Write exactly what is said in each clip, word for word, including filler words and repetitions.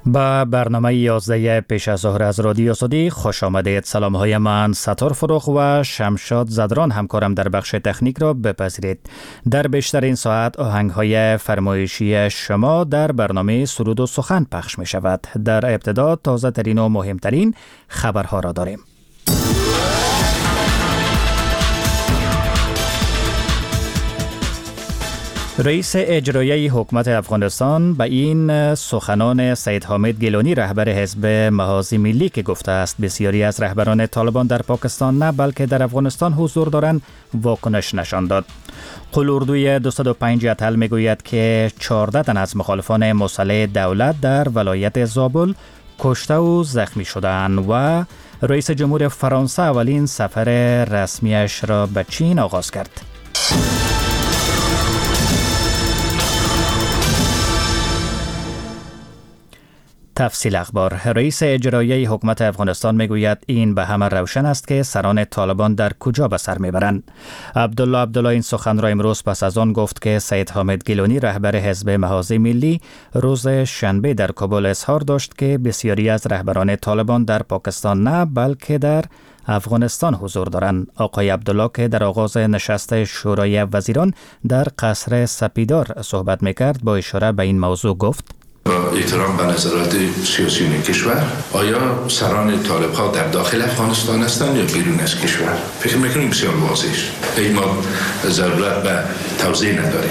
با برنامه یازده پیش از ظهر از رادیو صدیق خوش آمدید. سلام های من ستار فروخ و شمشاد زدران همکارم در بخش تکنیک را بپذیرید. در بیشترین ساعت آهنگ های فرمایشی شما در برنامه سرود و سخن پخش می شود. در ابتدا تازه ترین و مهمترین خبرها را داریم. رئیس اجرایی حکومت افغانستان به این سخنان سید حامد گیلانی رهبر حزب محاذ ملی که گفته است بسیاری از رهبران طالبان در پاکستان نه بلکه در افغانستان حضور دارند واکنش نشان داد. قلوردوی دویست و پنج اتل میگوید که چهارده تن از مخالفان مسلح دولت در ولایت زابل کشته و زخمی شدند و رئیس جمهور فرانسه اولین سفر رسمیش را به چین آغاز کرد. تفصیل اخبار. رئیس اجرایی حکومت افغانستان میگوید این به همه روشن است که سران طالبان در کجا به سر میبرند. عبدالله عبدالله این سخن را امروز پس از آن گفت که سید حامد گیلانی رهبر حزب محاذ ملی روز شنبه در کابل اظهار داشت که بسیاری از رهبران طالبان در پاکستان نه بلکه در افغانستان حضور دارند. آقای عبدالله که در آغاز نشست شورای وزیران در قصر سپیدار صحبت میکرد با اشاره به این موضوع گفت: با احترام به نظرات سیاسیون کشور، آیا سران طالب ها در داخل افغانستان هستند یا بیرون از کشور؟ فکر میکنیم بسیار واضح است. ما ضرورت به توضیح نداریم.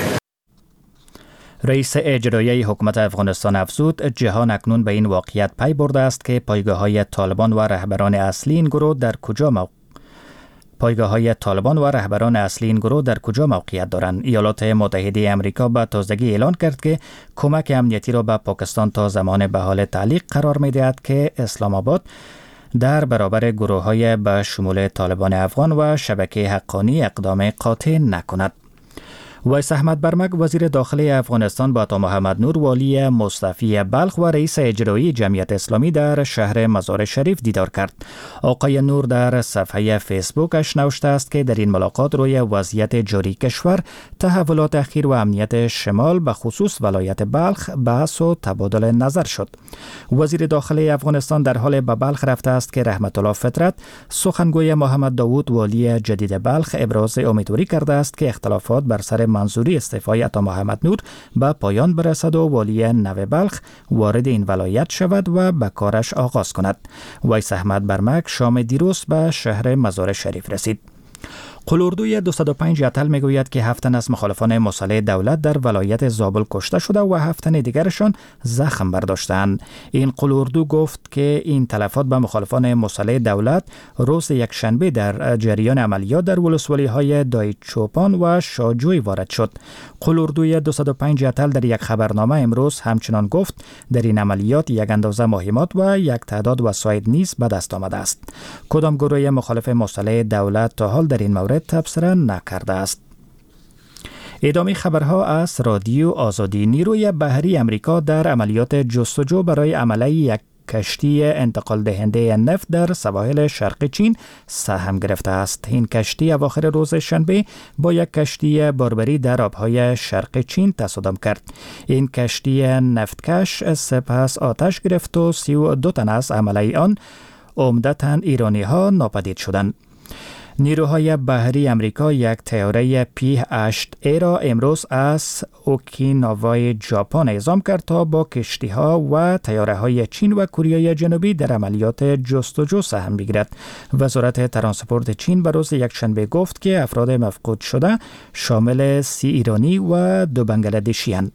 رئیس اجرایی حکومت افغانستان افزود جهان اکنون به این واقعیت پی برده است که پایگاه های طالبان و رهبران اصلی این گروه در کجا موقع پایگاه های طالبان و رهبران اصلی این گروه در کجا موقعیت دارند. ایالات متحده آمریکا به تازگی اعلان کرد که کمک امنیتی را به پاکستان تا زمان به حال تعلیق قرار می دهد که اسلام آباد در برابر گروه های به شمول طالبان افغان و شبکه حقانی اقدام قاطع نکند. ویس احمد برمک وزیر داخلی افغانستان با عطا محمد نور والی مصطفی بلخ و رئیس اجرایی جمعیت اسلامی در شهر مزار شریف دیدار کرد. آقای نور در صفحه فیسبوکش نوشته است که در این ملاقات روی وضعیت جاری کشور، تحولات اخیر و امنیت شمال به خصوص ولایت بلخ بحث و تبادل نظر شد. وزیر داخلی افغانستان در حال به بلخ رفته است که رحمت الله فطرت سخنگوی محمد داوود والی جدید بلخ ابراز امیدواری کرده است که اختلافات بر سر منظوری استعفای عطا محمد نور به پایان برسد و والی نو بلخ وارد این ولایت شود و به کارش آغاز کند. ویس احمد برمک شام دیروز به شهر مزار شریف رسید. قلوردوی دویست و پنج اتل میگوید که هفت تن از مخالفان مسلح دولت در ولایت زابل کشته شده و هفت تن دیگرشان زخم برداشتند. این قلوردو گفت که این تلفات به مخالفان مسلح دولت روز یک شنبه در جریان عملیات در ولسوالی های دایچوپان و شاجوی وارد شد. قلوردوی دویست و پنج اتل در یک خبرنامه امروز همچنان گفت در این عملیات یک اندازه مهمات و یک تعداد وسایل نیز به دست آمده است. کدام گروه مخالف مسلح دولت تا حال در این مورد تبصره نکرده است. ادامه خبرها از رادیو آزادی. نیروی بحری امریکا در عملیات جستجو برای عمله یک کشتی انتقال دهنده نفت در سواحل شرق چین سهم گرفته است. این کشتی اواخر روز شنبه با یک کشتی باربری در آبهای شرق چین تصادم کرد. این کشتی نفتکش سپس آتش گرفت و سی و دو تن از عمله آن عمدتاً ایرانی ها ناپدید شدند. نیروهای بحری امریکا یک طیاره پی هشت ای را امروز از اوکیناوای ژاپن اعزام کرد تا با کشتی‌ها و طیاره‌های چین و کره جنوبی در عملیات جستجو سهم بگیرد. وزارت ترانسپورت چین به روز یکشنبه گفت که افراد مفقود شده شامل سی ایرانی و دو بنگلادشی اند.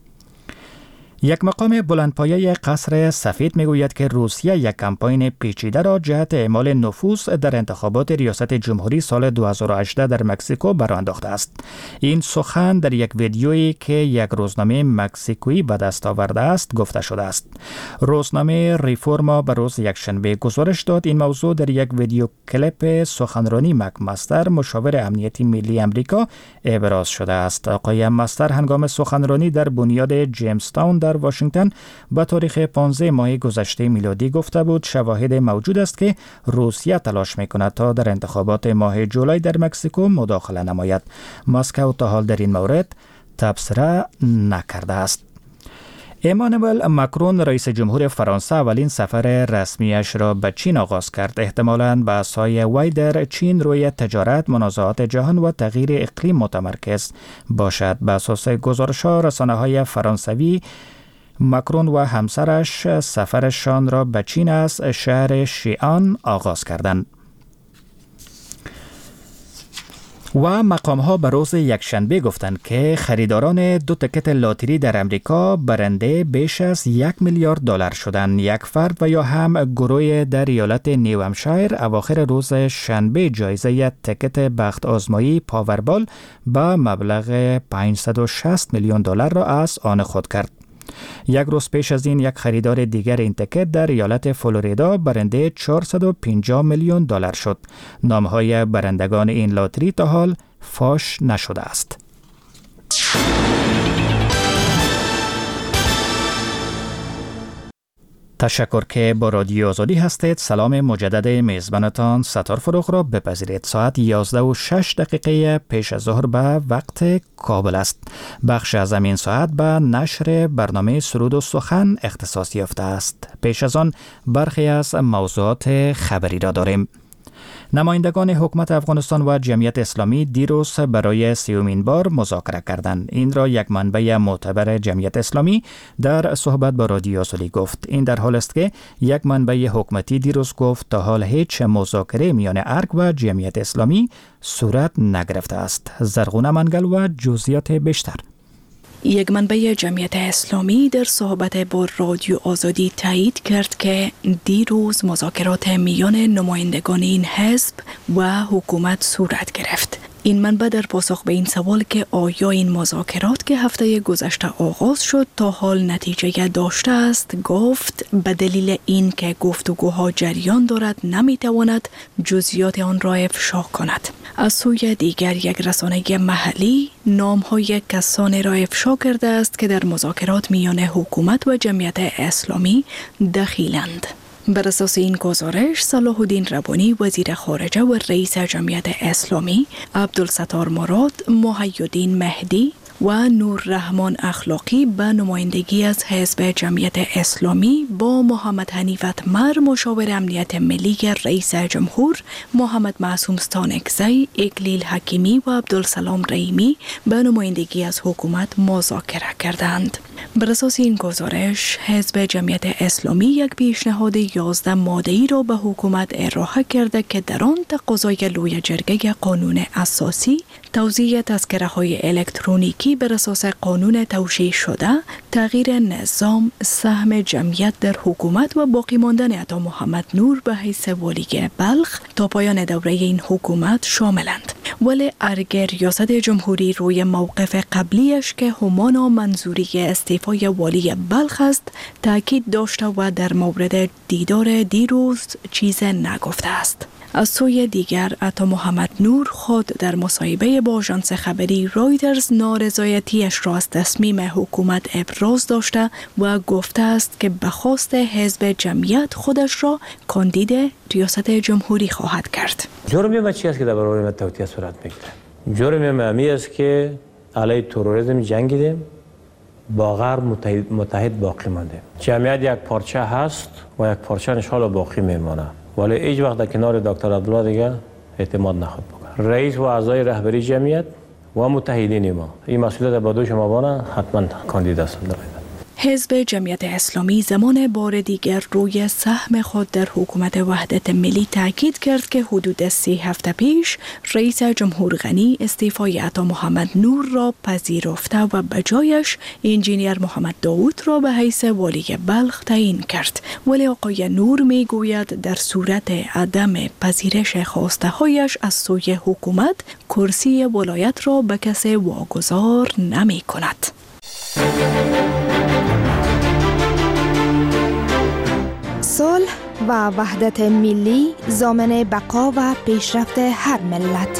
یک مقام بلندپایه قصر سفید میگوید که روسیه یک کمپاین پیچیده را جهت اعمال نفوذ در انتخابات ریاست جمهوری سال دو هزار و هجده در مکزیکو برآ انداخته است. این سخن در یک ویدیویی که یک روزنامه مکزیکویی به دست آورده است گفته شده است. روزنامه ریفورما به روز یکشنبه گزارش داد این موضوع در یک ویدیو کلیپ سخنرانی مکمستر مشاور امنیتی ملی امریکا ابراز شده است. آقای مستر هنگام سخنرانی در بنیاد جیمز تاون در واشنگتن با تاریخ پانزده ماه گذشته میلادی گفته بود شواهد موجود است که روسیه تلاش میکند تا در انتخابات ماه جولای در مکزیکو مداخله نماید. مسکو تا حال در این مورد تبصره نکرده است. امانوئل ماکرون رئیس جمهور فرانسه اولین سفر رسمیش را به چین آغاز کرد. احتمالاً بحث‌های وی در چین روی تجارت، منازعات جهان و تغییر اقلیم متمرکز باشد. به اساس گزارش‌ها رسانه‌های فرانسوی، ماکرون و همسرش سفرشان را به چین از شهر شیئان آغاز کردند. و مقام‌ها به روز یکشنبه گفتند که خریداران دو تکت لاتری در امریکا برنده بیش از یک میلیارد دلار شدند. یک فرد و یا هم گروه در ایالت نیو همشایر اواخر روز شنبه جایزه تکت بخت آزمایی پاوربال به مبلغ پانصد و شصت میلیون دلار را از آن خود کرد. یک روز پیش از این یک خریدار دیگر این تکت در ایالت فلوریدا برنده چهارصد و پنجاه میلیون دلار شد. نامهای برندگان این لاتری تا حال فاش نشده است. تشکر که با رادیو آزادی هستید. سلام مجدد میزبانتان ستار فروغ را بپذیرید. ساعت یازده و شش دقیقه پیش از ظهر به وقت کابل است. بخش از همین ساعت به نشر برنامه سرود و سخن اختصاص یافته است. پیش از آن برخی از موضوعات خبری را داریم. نمایندگان حکومت افغانستان و جمعیت اسلامی دیروز برای سیومین بار مذاکره کردند. این را یک منبع معتبر جمعیت اسلامی در صحبت با رادیو آزادی گفت. این در حال است که یک منبع حکومتی دیروز گفت تا حال هیچ مذاکره میان ارگ و جمعیت اسلامی صورت نگرفته است. زرغونه منگل و جزئیات بیشتر. یک منبع جمعیت اسلامی در صحبت با رادیو آزادی تایید کرد که دیروز مذاکرات میان نمایندگان این حزب و حکومت صورت گرفت. این منبع در پاسخ به این سوال که آیا این مذاکرات که هفته گذشته آغاز شد تا حال نتیجه داشته است، گفت به دلیل این که گفتگوها جریان دارد نمیتواند جزئیات آن را افشا کند. از سوی دیگر یک رسانه محلی نامهای کسانی را افشا کرده است که در مذاکرات میان حکومت و جمعیت اسلامی دخیلند. بر اساس این گزارش، صلاح الدین ربانی وزیر خارجه و رئیس جمعیت اسلامی، عبدالستار مراد، محی الدین مهدی و نوررحمان اخلاقی به نمایندگی از حزب جمعیت اسلامی با محمد حنیف اتمر مشاور امنیت ملی رئیس جمهور، محمد معصوم ستانکزی، اکلیل حکیمی و عبدالسلام رحیمی به نمایندگی از حکومت مذاکره کردند. بر اساس این گزارش، حزب جمعیت اسلامی یک پیشنهاد یازده ماده‌ای را به حکومت ارائه کرده که در آن تقاضای لوی جرگه قانون اساسی، توزیع تذکره‌های الکترونیکی بر اساس قانون توشیح شده، تغییر نظام، سهم جمعیت در حکومت و باقی ماندن عطا محمد نور به حیث والی بلخ تا پایان دوره این حکومت شاملند. ولی ارگ ریاست جمهوری روی موقف قبلیش که همانا منظوری استعفای والی بلخ است تاکید داشته و در مورد دیدار دیروز چیز نگفته است. از سوی دیگر عطا محمد نور خود در مصاحبه با آژانس خبری رایترز نارضایتیش را از تصمیم حکومت ابراز داشته و گفته است که به خواست حزب جمعیت خودش را کاندید ریاست جمهوری خواهد کرد. جرم ما چی است که در برابر توطئه صورت میگیره؟ جرم ما می است که علیه تروریسم جنگیدیم، با غرب متحد, متحد باقی مانده. جمعیت یک پارچه هست و یک پارچه انشالله باقی میمانه، ولی هیچ وقت در کنار دکتر عبدالله دیگه اعتماد نخواهد بکنه. رئیس و اعضای رهبری جمعیت و متحدین ما این مسئولیت به دوش ما بانه، حتما کاندید هستند. حزب جمعیت اسلامی زمان بار دیگر روی سهم خود در حکومت وحدت ملی تاکید کرد که حدود سی هفته پیش رئیس جمهور غنی استعفای عطا محمد نور را پذیرفته و به جایش انجینیر محمد داوود را به حیث والی بلخ تعیین کرد. ولی آقای نور می گوید در صورت عدم پذیرش خواسته هایش از سوی حکومت کرسی ولایت را به کسی واگذار نمی کند. صلح و وحدت ملی ضامن بقا و پیشرفت هر ملت.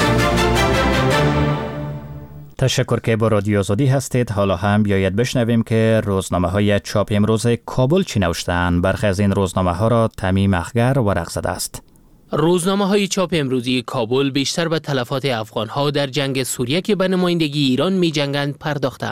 تشکر که با رادیو آزادی هستید. حالا هم بیایید بشنویم که روزنامه های چاپ امروز کابل چی نوشته‌اند. برخی از این روزنامه ها را تمیم اخگر ورق زده است. روزنامه های چاپ امروزی کابل بیشتر به تلفات افغان ها در جنگ سوریه که به نمایندگی ایران می جنگند پرداختند.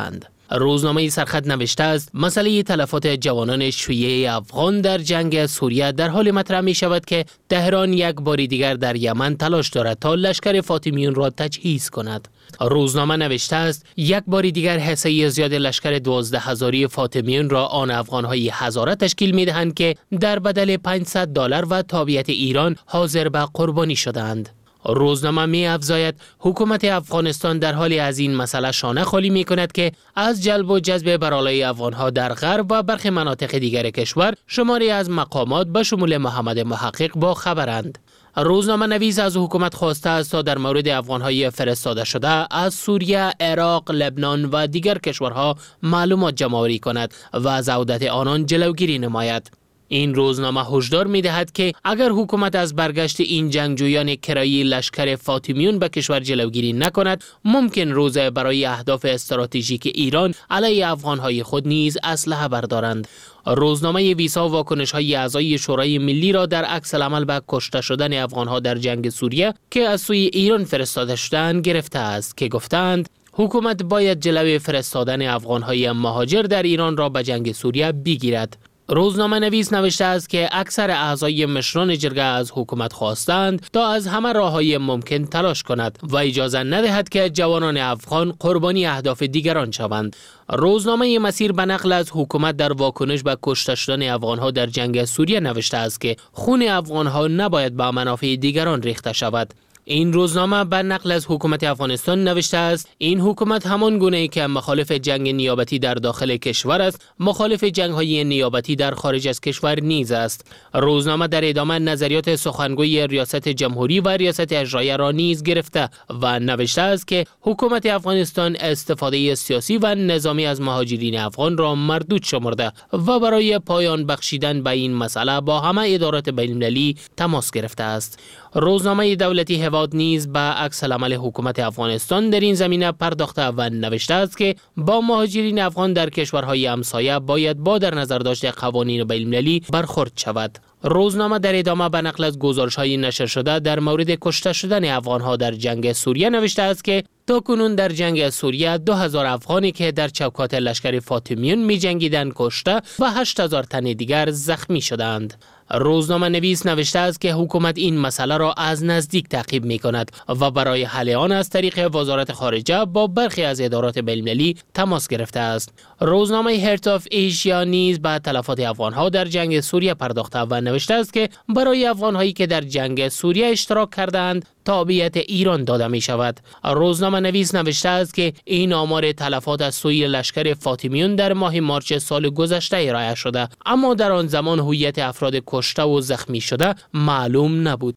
روزنامه سرخط نوشته است مسئله تلفات جوانان شیعه افغان در جنگ سوریه در حال مطرح می شود که تهران یک بار دیگر در یمن تلاش دارد تا لشکر فاطمیون را تجهیز کند. روزنامه نوشته است یک بار دیگر حصه زیاد لشکر دوازده هزاری فاطمیون را آن افغان‌های هزاره تشکیل می‌دهند که در بدل پانصد دلار و تابعیت ایران حاضر به قربانی شدند. روزنامه می افزاید حکومت افغانستان در حالی از این مسئله شانه خالی می کند که از جلب و جذب برالای افغانها در غرب و برخی مناطق دیگر کشور شماری از مقامات به شمول محمد محقق با خبرند. روزنامه نویس از حکومت خواسته است تا در مورد افغانهای فرستاده شده از سوریه، عراق، لبنان و دیگر کشورها معلومات جمع‌آوری کند و از عودت آنان جلوگیری نماید. این روزنامه هشدار می دهد که اگر حکومت از برگشت این جنگجویان کرایی لشکر فاطمیون به کشور جلوگیری نکند، ممکن روز برای اهداف استراتژیک ایران علیه افغانهای خود نیز اسلحه بردارند. روزنامه ویسا واکنش‌های اعضای شورای ملی را در عکس العمل به کشته شدن افغانها در جنگ سوریه که از سوی ایران فرستاده شدند گرفته است که گفتند حکومت باید جلوی فرستادن افغانهای مهاجر در ایران را به جنگ سوریه بگیرد. روزنامه نویس نوشته است که اکثر اعضای مشران جرگه از حکومت خواستند تا از همه راه‌های ممکن تلاش کند و اجازه ندهد که جوانان افغان قربانی اهداف دیگران شوند. روزنامه مسیر به نقل از حکومت در واکنش به کشته شدن افغانها در جنگ سوریه نوشته است که خون افغانها نباید به منافع دیگران ریخته شود. این روزنامه به نقل از حکومت افغانستان نوشته است این حکومت همان گونه ای که مخالف جنگ نیابتی در داخل کشور است، مخالف جنگ های نیابتی در خارج از کشور نیز است. روزنامه در ادامه نظریات سخنگوی ریاست جمهوری و ریاست اجرایی را نیز گرفته و نوشته است که حکومت افغانستان استفاده سیاسی و نظامی از مهاجرین افغان را مردود شمرده و برای پایان بخشیدن به این مسئله با همه ادارات بین‌المللی تماس گرفته است. روزنامه دولتی هواد نیز به عکس العمل حکومت افغانستان در این زمینه پرداخته و نوشته است که با مهاجرین افغان در کشورهای همسایه باید با در نظر داشته قوانین بین‌المللی برخورد شود. روزنامه در ادامه به نقل از گزارش‌های نشر شده در مورد کشته شدن افغان‌ها در جنگ سوریه نوشته است که تاکنون در جنگ سوریه دو هزار افغانی که در چوکات لشکر فاطمیون می جنگیدند کشته و هشت هزار تن دیگر زخمی شدند. روزنامه نویس نوشته است که حکومت این مسئله را از نزدیک تعقیب می کند و برای حل آن از طریق وزارت خارجه با برخی از ادارات بین‌المللی تماس گرفته است. روزنامه هرت آف ایشیا نیز به تلفات افغانها در جنگ سوریه پرداخته و نوشته است که برای افغانهایی که در جنگ سوریه اشتراک کردند تابعیت ایران داده می شود. روزنامه نویس نوشته است که این آمار تلفات از سوی لشکر فاطمیون در ماه مارچ سال گذشته ارائه شده، اما در آن زمان هویت افراد کشته و زخمی شده معلوم نبود.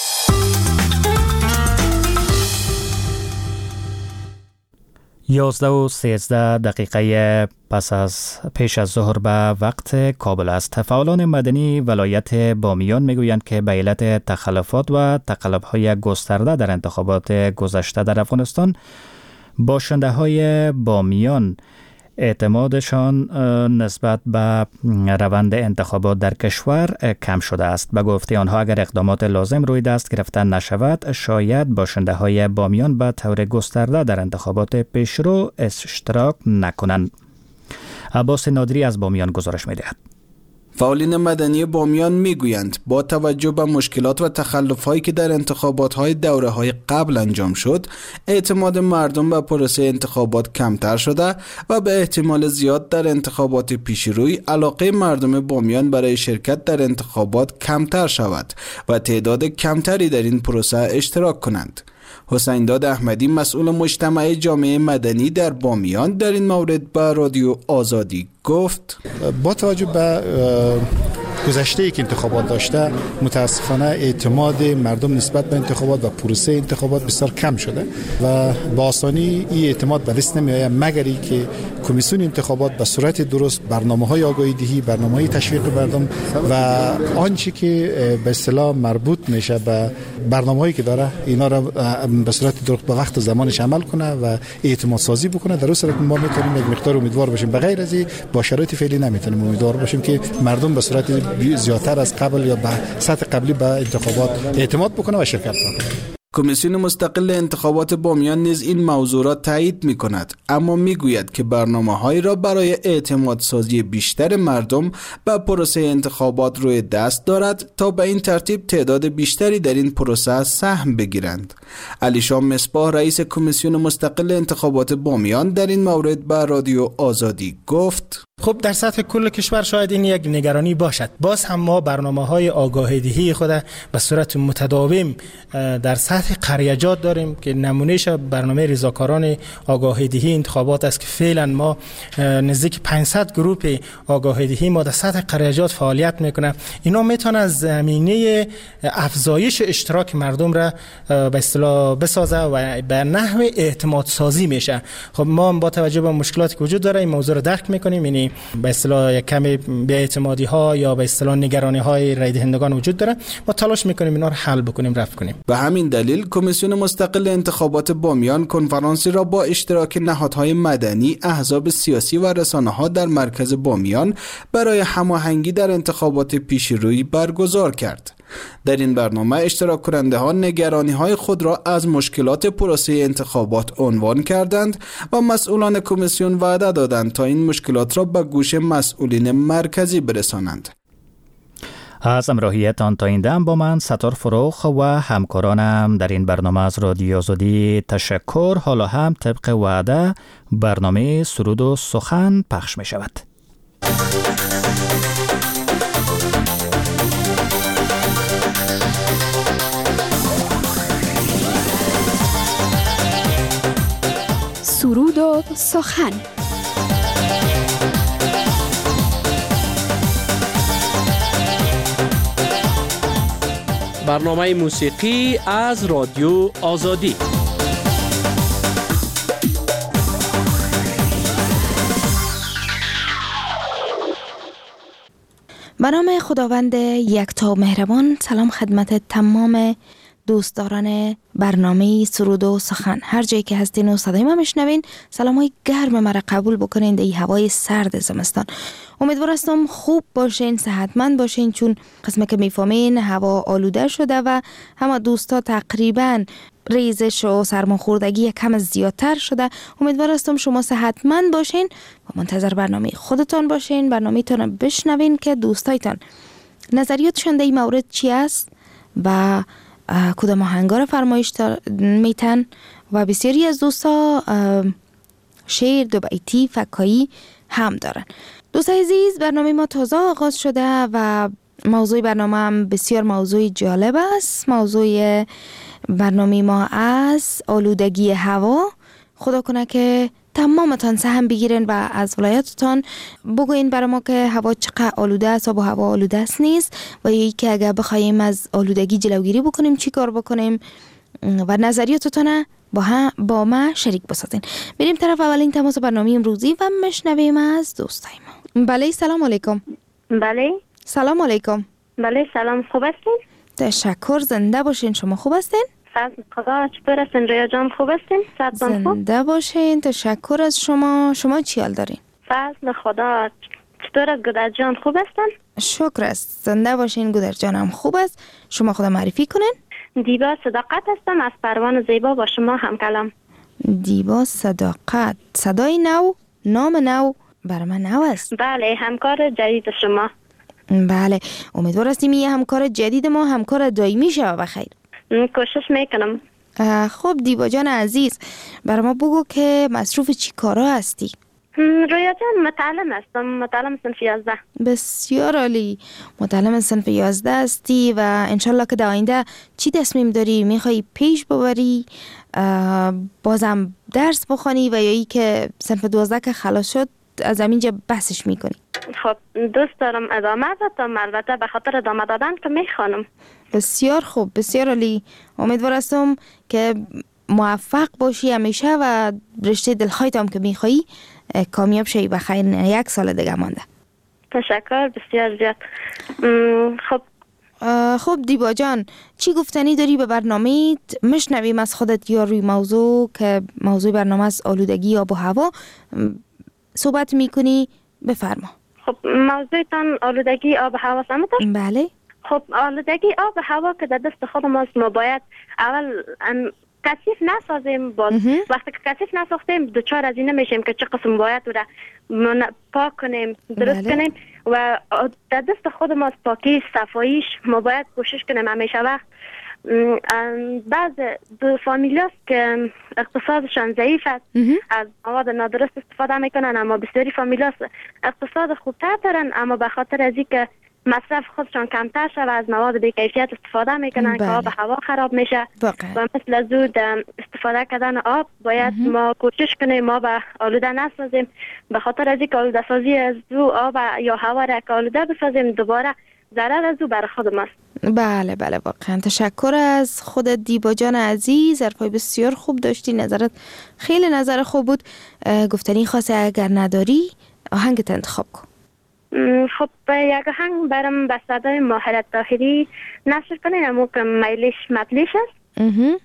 یازده و سیزده دقیقه پس از پیش از ظهر به وقت کابل است. فعالان مدنی ولایت بامیان میگویند که به علت تخلفات و تقلب‌های گسترده در انتخابات گذشته در افغانستان باشنده های بامیان اعتمادشان نسبت به روند انتخابات در کشور کم شده است. به گفته آنها اگر اقدامات لازم روی دست گرفته نشود شاید باشنده های بامیان به طور گسترده در انتخابات پیشرو اشتراک نکنند. عباس نادری از بامیان گزارش می‌دهد. فعالین مدنی بامیان میگویند با توجه به مشکلات و تخلف‌هایی که در انتخابات‌های دوره‌های قبل انجام شد، اعتماد مردم به پروسه انتخابات کمتر شده و به احتمال زیاد در انتخابات پیشروی علاقه مردم بامیان برای شرکت در انتخابات کمتر شود و تعداد کمتری در این پروسه اشتراک کنند. حسین داد احمدی مسئول مجتمع جامعه مدنی در بامیان در این مورد به رادیو آزادی گفت: با توجه به گذشته ای که انتخابات داشته متاسفانه اعتماد مردم نسبت به انتخابات و پروسه انتخابات بسیار کم شده و با آسانی این اعتماد به دست نمیآید مگر اینکه کمیسیون انتخابات به صورت درست برنامه‌های آگاهی دهی، برنامه‌های تشویق مردم و آنچه که به اصطلاح مربوط میشه به برنامه‌هایی که داره اینا را به صورت درست به وقت و زمانش عمل کنه و اعتماد سازی بکنه. در اون صورت ما میتونیم یک مقدار امیدوار باشیم. به غیر از این با شرایط فعلی نمیتونیم امیدوار باشیم که مردم به صورت زیادتر از قبل یا به سطح قبلی به انتخابات اعتماد بکنه و شرکت کنه. کمیسیون مستقل انتخابات بامیان نیز این موضوع را تایید می کند، اما می گوید که برنامه‌هایی را برای اعتماد سازی بیشتر مردم به پروسه انتخابات روی دست دارد تا به این ترتیب تعداد بیشتری در این پروسه سهم بگیرند. علیشام مصباح رئیس کمیسیون مستقل انتخابات بامیان در این مورد به رادیو آزادی گفت: خب در سطح کل کشور شاید این یک نگرانی باشد. باز هم ما برنامه‌های آگاهی‌دهی خود به صورت متداوم در سطح قریجات داریم که نمونهش برنامه رضاکاران آگاهی‌دهی انتخابات است که فعلا ما نزدیک پانصد گروه آگاهی‌دهی ما در سطح قریجات فعالیت میکنه. اینا میتونه از زمینه افزایش اشتراک مردم را به اصطلاح بسازه و به نحو اعتماد سازی میشه. خب ما با توجه به مشکلاتی که وجود داره این موضوع را درک میکنیم، یعنی به اصطلاح یک کمی بی‌اعتمادی ها یا به اصطلاح نگرانی های رای دهندگان وجود داره. ما تلاش میکنیم اینا رو حل بکنیم، رفع کنیم. به همین دلیل کمیسیون مستقل انتخابات بامیان کنفرانسی را با اشتراک نهادهای مدنی، احزاب سیاسی و رسانه‌ها در مرکز بامیان برای هماهنگی در انتخابات پیشروی برگزار کرد. در این برنامه اشتراک کننده ها نگرانی های خود را از مشکلات پروسه انتخابات عنوان کردند و مسئولان کمیسیون وعده دادند تا این مشکلات را به گوش مسئولین مرکزی برسانند. از همراهیتان تا این دم با من ستار فروخ و همکارانم در این برنامه از رادیو آزادی تشکر. حالا هم طبق وعده برنامه سرود و سخن پخش می شود. سرود و سخن. برنامه موسیقی از رادیو آزادی. به نام خداوند یکتا مهربان. سلام خدمت تمام دوستداران برنامه سرود و سخن، هر جایی که هستین و صدای ما میشنوین، سلامای گرم مرا قبول بکنین در این هوای سرد زمستان. امیدوار هستم خوب باشین، صحتمند باشین، چون قسمه که میفهمین هوا آلوده شده و همه دوستا تقریبا ریزش و سرماخوردگی کم زیادتر شده. امیدوار هستم شما صحتمند باشین و منتظر برنامه خودتان باشین، برنامه تان بشنوین که دوستایتان نظریاتشان در این مورد چی است و کدام آهنگا را فرمایش میتن و بسیاری از دوستا شعر، دو بیتی، فکایی هم دارن. دوستای عزیز، برنامه ما تازه آغاز شده و موضوع برنامه هم بسیار موضوع جالب است. موضوع برنامه ما از آلودگی هوا. خدا کنه که تمامتان سهم بگیرین و از ولایتتان بگوین برای ما که هوا چقدر آلوده است و هوا آلوده است نیست و یکی که اگر بخوایم از آلودگی جلوگیری بکنیم چی کار بکنیم و نظریاتتان با هم با ما شریک بسازین. بریم طرف اولین تماس برنامه امروزی و مشنویم از دوستای ما. بله سلام علیکم. بله سلام علیکم. بله سلام، خوب هستین؟ تشکر، زنده باشین. شما خوب هستین؟ فضل خدا، چطور هستین ریا جان؟ خوب هستین؟ صحتتون خوب؟ زنده باشین، تشکر از شما. شما چی حال دارین؟ فضل خدا، چطور گودر جان خوب هستن؟ شکر است، زنده باشین. گودر جانم خوب است. شما خود معرفی کنین. دیبا صداقت هستم از پروان زیبا، با شما هم کلام. دیبا صداقت، صدای نو، نام نو برای من نو است. بله، همکار جدید شما. بله، امیدوار هستیم این همکار جدید ما همکار دائمی شود بخیر. کوشش میکنم. خب دیبا جان عزیز، برای ما بگو که مصروف چی کارا هستی؟ رویا جان متعلم هستم، متعلم صنف یازده. بسیار عالی، متعلم صنف یازده هستی و انشالله که در آینده چی تصمیم داری؟ میخوایی پیش ببری، بازم درس بخوانی و یا ای که صنف دوازده که خلاص شد از همینجا بحثش میکنی؟ خب دوست دارم ادامه بدم، البته به خاطر ادامه دادن که میخوانم. بسیار خوب، بسیار عالی. امیدوار هستم که موفق باشی همیشه و رشته دلخواهت هم که میخوایی کامیاب شی. بخیر، یک سال دیگه مانده. تشکر بسیار زیاد. خب خب دیبا جان، چی گفتنی داری به برنامه؟ مشنویم از خودت یا روی موضوع که موضوع برنامه از آلودگی آب و هوا صحبت میکنی، بفرما. خب موضوعتان آلودگی آب و هوا سمتر؟ بله. خب آلودگی آب و هوا که در دست خود ماست، ما باید اول کثیف نسازیم. باز وقتی که کثیف نساختیم دوچار از این نمیشیم که چه قسم باید او را پاک کنیم، درست بله. کنیم و در دست خود ماست پاکی صفاییش. ما باید کوشش کنیم همیشه وقت. بعض دو فامیلیاست که اقتصادشان ضعیف است، از مواد نادرست استفاده میکنن، اما بسیاری فامیلیاست اقتصاد خوبتر دارن، اما به خاطر از اینکه مصرف خودشان کمتر شد و از مواد بی‌کیفیت استفاده میکنن بله. که آب هوا خراب میشه واقعا. و مثل زود استفاده کردن آب باید اه. ما کوشش کنیم ما به آلوده نسازیم. به خاطر از اینکه آلوده سازی از دو آب یا هوا را که آلوده بسازیم دوباره ضرر از او برای خود ماست. بله بله واقعا تشکر از خودت دیبا جان عزیز، حرفای بسیار خوب داشتی، نظرت خیلی نظر خوب بود. گفتنی خاصی اگر نداری آهنگت انتخاب کن. خب یک آهنگ برام به صدای ماهر طاهری نشر کنین، امو که میلش مطلیش است.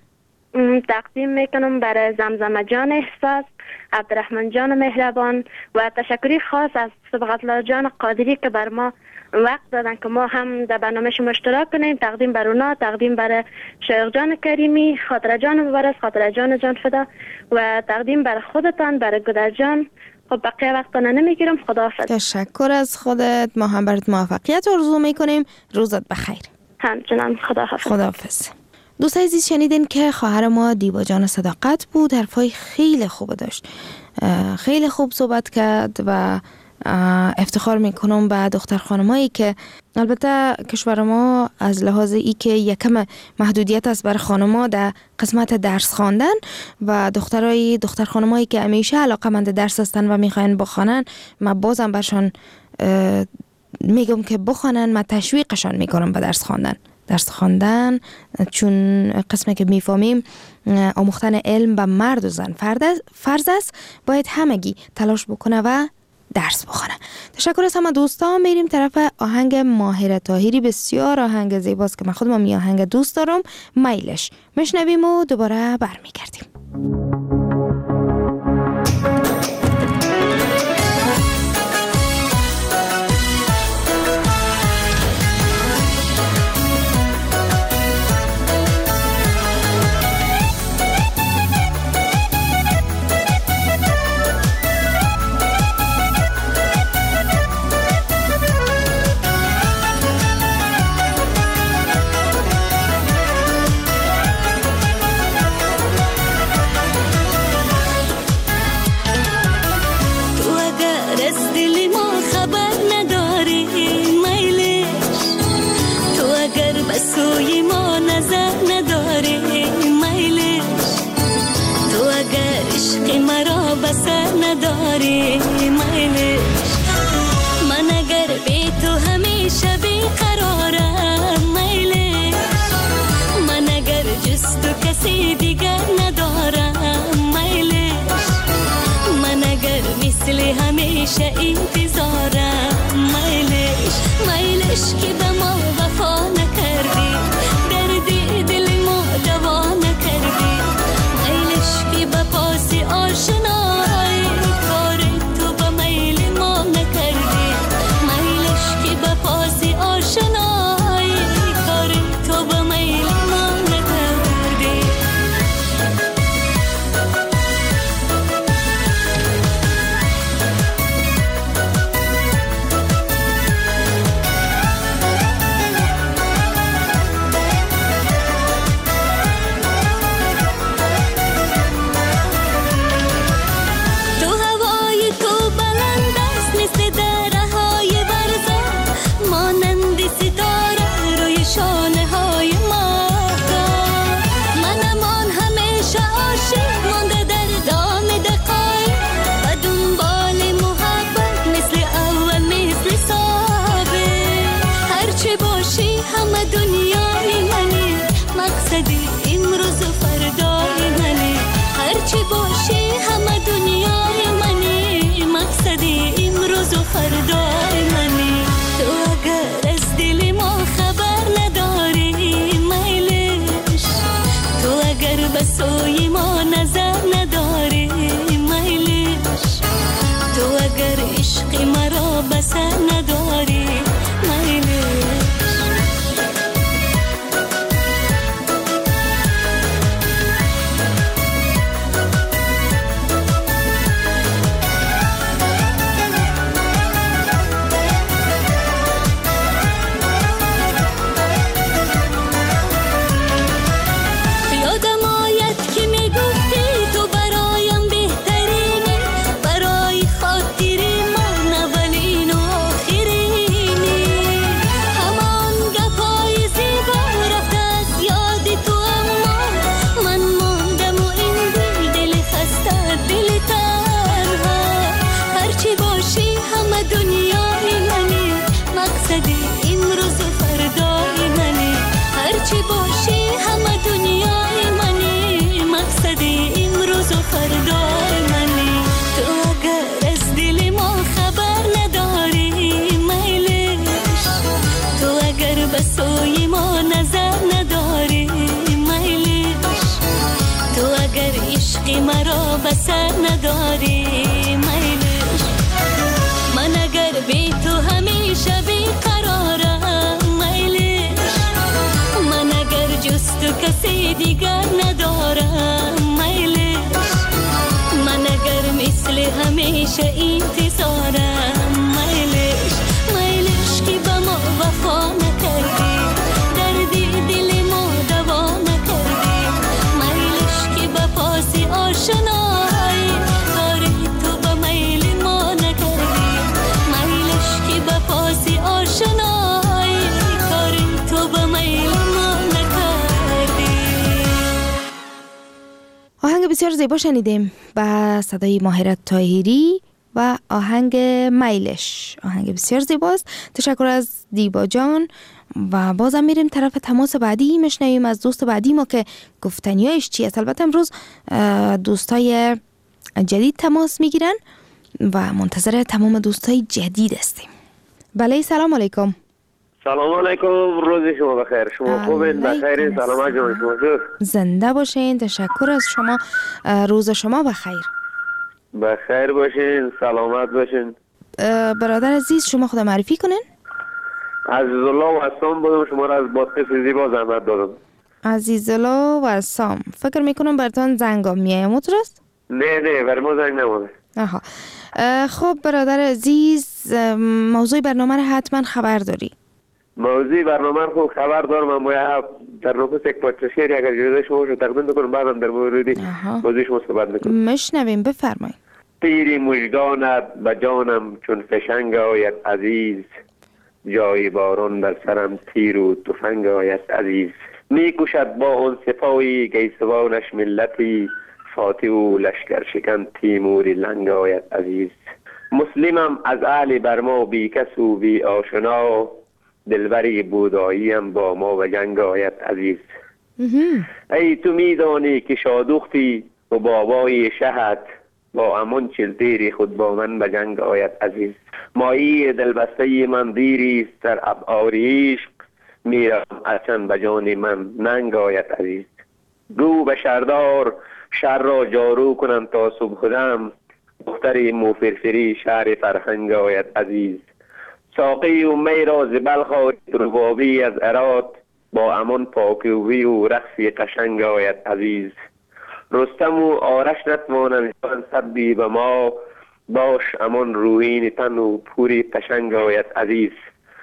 تقدیم میکنم برای زمزمه جان احساس، عبدالرحمن جان مهربان و تشکری خاص از صبغت الله جان قادری که بر ما وقت دادن که ما هم در برنامه‌شون اشتراک کنیم. تقدیم بر اونا، تقدیم برای شیخ جان کریمی، خاطر جان مبارز، خاطر جان جان فدا و تقدیم برای خودتان، برای گدر جان. خب بقیه وقتانه نمیگیرم. خداحافظ. تشکر از خودت، ما هم برات موفقیت آرزو میکنیم. روزت بخیر. همچنان. خداحافظ. خداحافظ. دوستای عزیز شنیدین که خواهر ما دیبا جان صداقت بود، حرفای خیلی خوب داشت، خیلی خوب صحبت کرد و افتخار میکنم به دختر خانمایی که البته کشور ما از لحاظ ای که یکم محدودیت است بر خانما در قسمت درس خواندن و دخترای دختر خانمایی که همیشه علاقه‌مند درس هستن و میخواین بخوانن، ما بازم برشان میگم که بخوانن، ما تشویقشان میکنم به درس خواندن. درس خواندن چون قسمی که میفهمیم آموختن علم به مرد و زن فرض است، باید همگی تلاش بکنه و درس بخونه. تشکر از همه دوستان. میریم طرف آهنگ ماهر طاهری، بسیار آهنگ زیباست که من خودم این آهنگ دوست دارم، میلش. میشنویم و دوباره برمیگردیم. عشقی مرا بسر نداری میلش. من اگر بی تو همیشه بی قرارم میلش. من اگر جز تو کسی دیگر ندارم میلش. من اگر مثل همیشه انتظارم میلش. میلش که با ما وفا نکردی، دردی دل ما دوا نکردی. میلش که با پاسی آشنایی، کاری تو با میل ما نکردی. میلش که با پاسی آشنایی، کاری تو با میل ما نکردی. آهنگ بسیار زیبا شنیدیم با صدای ماهرت طاهری و آهنگ میلش. آهنگ بسیار زیباست. تشکر از دیبا جان و بازم میریم طرف تماس بعدی، میشنویم از دوست بعدی ما که گفتنیایش چی است. البته امروز دوستای جدید تماس میگیرن و منتظر تمام دوستای جدید هستیم. بله سلام علیکم. سلام علیکم، روز شما بخیر. شما خوبین؟ بخیر؟ سلامت جان شما جور. زنده باشین. تشکر از شما. روز شما بخیر. بخیر باشین، سلامت باشین. برادر عزیز شما خدا معرفی کنین. عزیزالله و عصام بودم، شما را از بادقیس زیبا زحمت دادم. عزیزالله و عصام، فکر میکنم براتون زنگام میایم درست؟ نه نه بر ما زنگ نمونه. آها. خب برادر عزیز، موضوع برنامه را حتما خبر داری. موضوع برنامه رو خبر دارم، اما در نفس یک پاچه شعری اگر جوزه شما رو تقدیم بکنم بعدم در موردی موضوع شما صحبت میکنم. مشنویم، بفرمایید. تیری مژگانت به جانم چون فشنگ آید عزیز، جای باران بر سرم تیر و تفنگ آید عزیز. میکشد با اون سپاهی گیسوانش ملتی، فاتح و لشکر شکن تیموری لنگ آید عزیز. مسلمم از اهل برما بی کس و بی آشنا، دلبری بوداییم با ما و جنگ آید عزیز. ای تو میدانی که شادوختی و بابای شهد، با امون چلتیری خود با من به جنگ آید عزیز. مایی دلبسته من دیری سر ابعاری عشق، میرم اچن به جان من ننگ آید عزیز. گو به شهردار شهر را جارو کنم تا صبح دم، دختر موفرفری شهر فرهنگ آید عزیز. ساقی و می را ز بلخ آرید ربابی از عراق، با امان پاکوی و رقصی قشنگ آید عزیز. رستم و آرش نتوانند صدی به ما، باش امان روین تن و پوری قشنگ آید عزیز.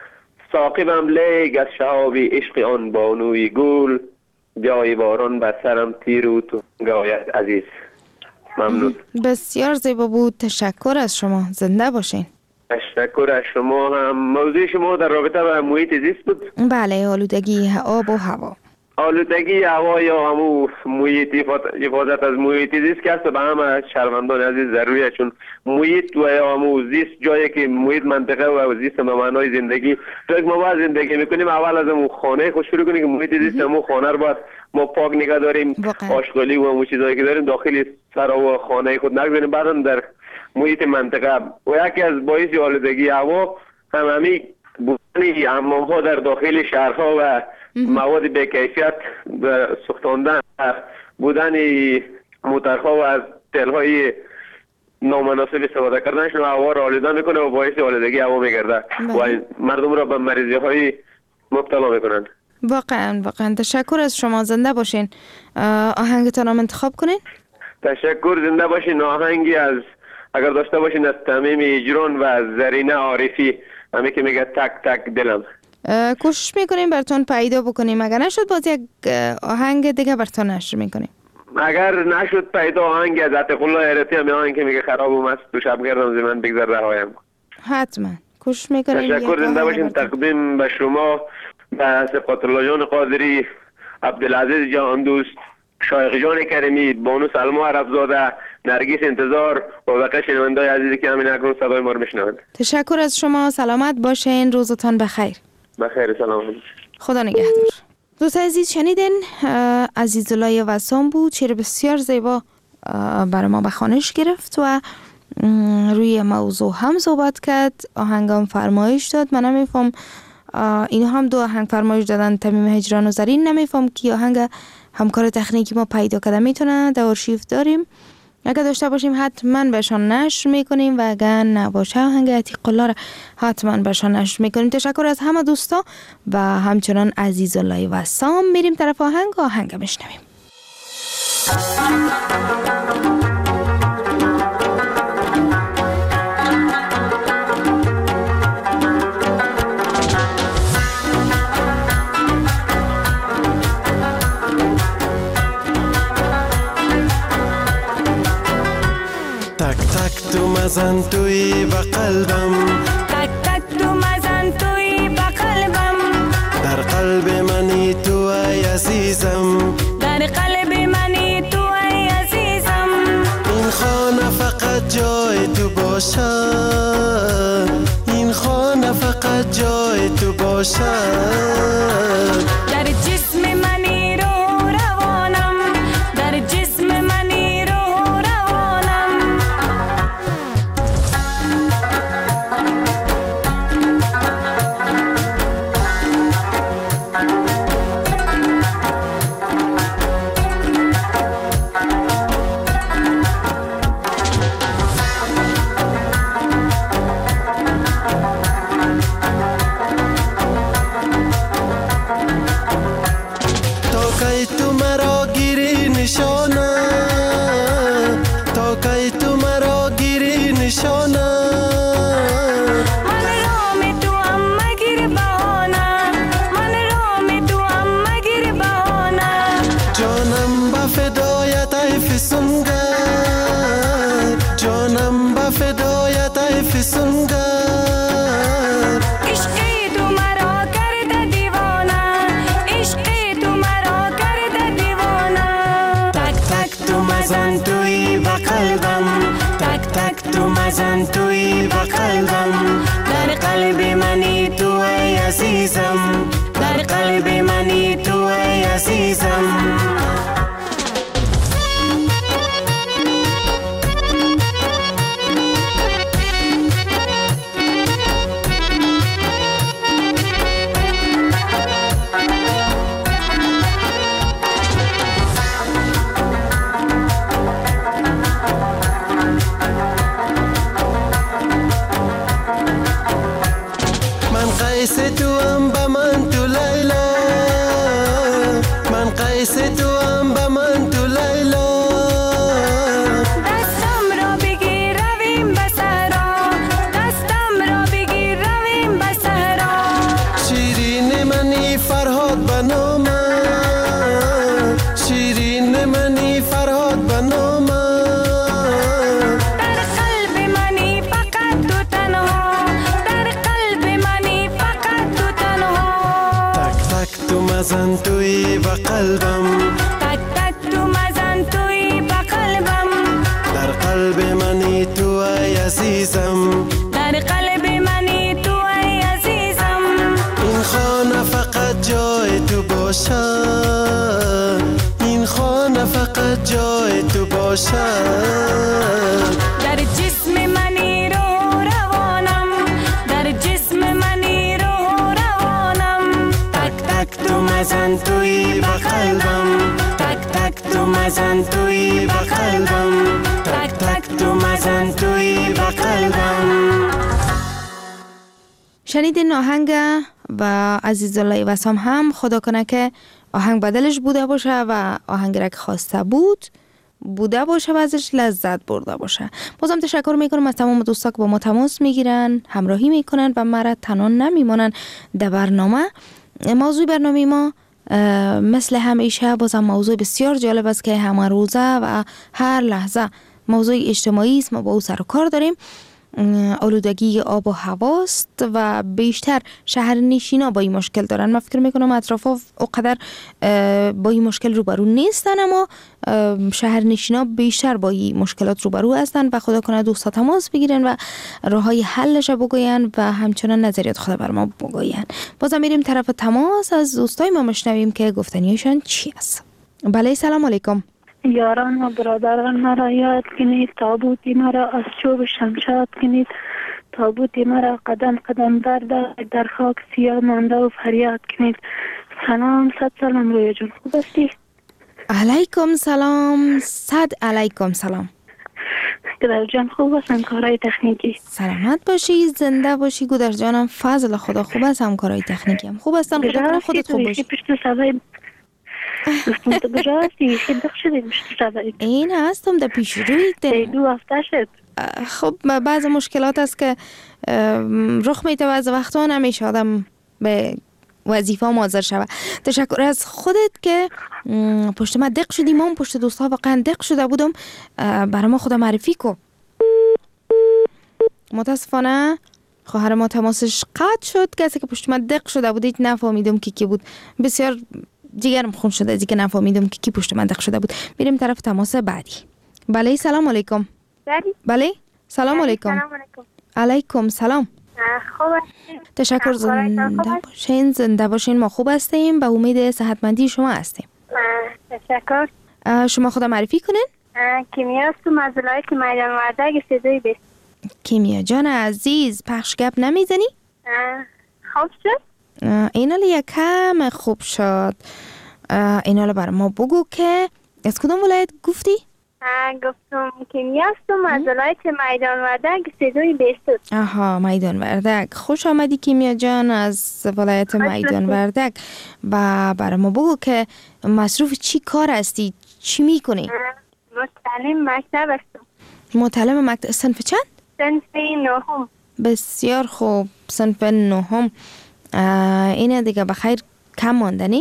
ساقبم لیگ از شهاب عشق آن بانوی گل، جای باران بر سرم تیر و تفنگ آید عزیز. ممنون. بسیار زیبا بود. تشکر از شما. زنده باشین. تشکر از شما هم. موضوع شما در رابطه با محیط زیست بود؟ بله، آلودگی آب و هوا. آلودگی هوا یا همو محیط، حفاظت از محیط زیست که است به همه شهروندان عزیز ضروریه، چون محیط و یا همو زیست جایی که محیط منطقه و زیست به معنای زندگی، جایی که ما باید زندگی میکنیم اول از همو خانه خود شروع کنیم که محیط زیست همو خانه رو باید ما پاک نگه داریم، آشغالی و همو چیزایی که داریم داخل سر و خانه خود نگذاریم، بعدم در محیط منطقه. و یکی از باعث آلودگی هوا هم همین بودن حمام‌ها در داخل شهرها و مواد به کیفیت سوختاندن، بودن موترها و از تلهای نامناسب استفاده کردنشون هوا را آلوده میکنه و باعث آلودگی هوا میگرده و مردم را به مریضی های مبتلا میکنن. واقعا واقعا تشکر از شما. زنده باشین. آهنگتان هم انتخاب کنین. تشکر. زنده باشین. آهنگی از اگر داشته باشین از تمیم اجران و از زرینه عارفی، همه که میگه تک تک دلم. کوشش میکنیم براتون پیدا بکنیم، اگر نشد باز یک آهنگ دیگه براتون نشر میکنیم. اگر نشد پیدا آهنگ از عتیق الله ایرتی هم آهنگ که میگه خراب و مست تو شب گردم زمین بگذر رهایم. حتما کوشش میکنیم. تشکر. زنده باشین. تقدیم به شما، به صفات الله جان قادری، عبدالعزیز جان دوست، شایق جان کریمی، بانو سلما عربزاده، نرگس انتظار و بقیه شنونده‌های عزیزی که همین اکنون صدای ما رو میشنوند. تشکر از شما. سلامت باشین. روزتان بخیر. بخیر. سلام. خدا نگهدار. دوست عزیز شنیدین عزیزالله وسام بود، شعر بسیار زیبا برای ما به خوانش گرفت و روی موضوع هم صحبت کرد. آهنگام فرمایش داد. من نمیفهم، اینا هم دو آهنگ فرمایش دادن، تمیم هجران و زرین. نمیفهم که آهنگ همکار تکنیکی ما پیدا کرده میتونه در آرشیو داریم، اگر داشته باشیم حتما بهشان نشر میکنیم و اگر نباشه آهنگ عتیق الله را حتما بهشان نشر میکنیم. تشکر از همه دوستا و همچنان عزیز الله و سام. میریم طرف آهنگ آهنگ میشنویم. تو مزن توی با قلبم، تک تک تو مزن توی با قلبم، در قلب منی تو ای عزیزم، در قلب منی تو ای عزیزم. این خانه فقط جای تو باشد، این خانه فقط جای تو باشد. در جسم منی رو روانم، در جسم منی رو روانم. مزن توی با قلبم، در قلب منی تو ای عزیزم، در قلب منی تو ای عزیزم. مزن توی با قلبم، تک تک تو مزن توی با قلبم، در قلب منی تو ای عزیزم، در قلب منی تو ای عزیزم. این خانه فقط جای تو باشد، این خانه فقط جای تو باشد. در جسم منی رو روانم، در جسم منی رو روانم. تک تک تو مزن توی با قلبم، تک تک تو مزن توی با قلبم، تک تک تو مزن توی با قلبم. شنیدین آهنگ و عزیزالله وسام هم خدا کنه که آهنگ بدلش بوده باشه و آهنگ را که خواسته بود بوده باشه و ازش لذت برده باشه. بازم تشکر میکنم از تمام دوستا که با ما تماس میگیرن، همراهی میکنن و مرا تنها نمیمونن در برنامه. موضوع برنامه ما مثل همیشه بازم موضوع بسیار جالب است که همه روزه و هر لحظه موضوع اجتماعی است. ما با او سر و کار داریم. آلودگی آب و هواست و بیشتر شهرنشینا با این مشکل دارن. من فکر میکنم اطرافا اونقدر با این مشکل روبرو نیستن، اما شهرنشینا بیشتر با این مشکلات روبرو هستن و خدا کنه دوستا تماس بگیرن و راههای حلش بگوین و همچنان نظریات خود بر ما بگوین. بازم میریم طرف تماس از دوستای ما مشنویم که گفتنیشان چی است. بله سلام علیکم. یاران و برادران مرا یاد کنید، تابوتی مرا از چوب شمشاد کنید، تابوتی مرا قدم قدم در در, در خاک سیاه مانده و فریاد کنید. سلام، صد سلام رویا جون، خوب هستی؟ علیکم سلام. صد علیکم سلام. گودر جان خوب هستن کارهای تکنیکی؟ سلامت باشی، زنده باشی گودر جانم. فضل خدا خوب است، هم کارهای تکنیکی هم خوب هستن. خدا کنه خودت خوب باشی. پشت سوای گفتم تو کجا هستی؟ خیلی دق شدی پشت سوای. این هستم در پیش روی دو هفته شد. خب بعض مشکلات است که رخ میده، بعض وقتا نمیشه آدم به وظیفه حاضر شوه. تشکر از خودت که پشت ما دق شدی. ما پشت دوستا واقعا دق شده بودم. برای ما خدا معرفی کو. متاسفانه خواهر ما تماسش قطع شد. کسی که پشت ما دق شده بود نفهمیدم که کی بود. بسیار جگرم خون شده از اینکه نفهمیدم که کی پشت من دق شده بود. میریم طرف تماس بعدی. بله سلام علیکم. بله سلام علیکم. علیکم سلام. خوب هستیم. تشکر. زنده باشین. زنده باشین. ما خوب هستیم. به امید صحتمندی شما هستیم. تشکر. شما خدا معرفی کنین. کیمیا هستم از ولایت میدان وردک صدای بیست. کیمیا جان عزیز پخش گپ نمیزنی؟ خوب شد. این حالا یک کم خوب شد. این حالا برای ما بگو که از کدام ولایت گفتی؟ گفتم کیمیا هستم از ولایت میدان وردک صدای بیست. آها میدان وردک. خوش آمدی کیمیا جان از ولایت میدان وردک. و برای ما بگو که مصروف چی کار هستی؟ چی میکنی؟ متعلم مکتب هستم. متعلم مکتب. صنف چند؟ صنف نهم. بسیار خوب. صنف نهم. اینه دیگه بخیر کم ماندنی؟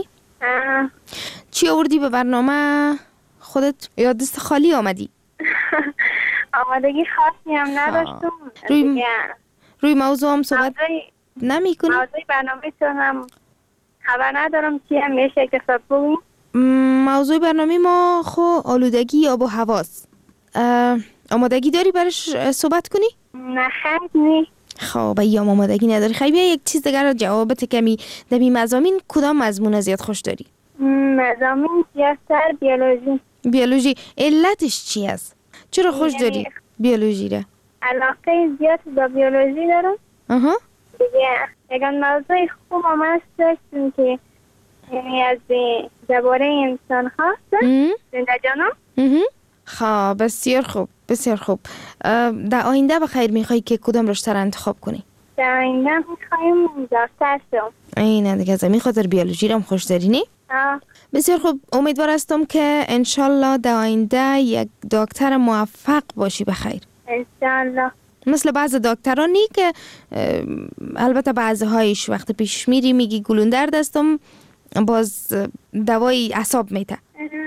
چی آوردی به برنامه خودت یا دست خالی آمدی؟ آمادگی خاصی هم نداشتم. روی, روی موضوع هم صحبت نمی کنی؟ موضوع برنامه تونم خبر ندارم چی هم میشه که صحبت بگویم. موضوع برنامه ما خو آلودگی آب و هواست. آمادگی داری برش صحبت کنی؟ نه خیلی نی. خب ایام آمادگی نداری. خیلی بیا یک چیز دیگر جوابت کمی دمی مضامین کدام مضمون زیاد خوش داری؟ مضامین زیادتر بیولوژی. بیولوژی. علتش چی است؟ چرا خوش داری بیولوژی را؟ علاقه زیاد به بیولوژی دارم. آها. دیگه یکان موضوع خوب هم هست که یعنی از درباره انسان هست. زنده جانم. خب بسیار خوب بسیار خوب. در آینده بخیر میخوایی که کدام رشته را انتخاب کنی؟ در آینده میخوایم دکتر شم. اینه دیگه زمین خاطر بیولوژی را هم خوش داری نی؟ آه. بسیار خوب. امیدوار هستم که انشالله در آینده یک دکتر موفق باشی بخیر. انشالله. مثل بعض دکتران نی که البته بعضی هایش وقت پیش میری میگی گلون درد هستم باز دوای اعصاب میته.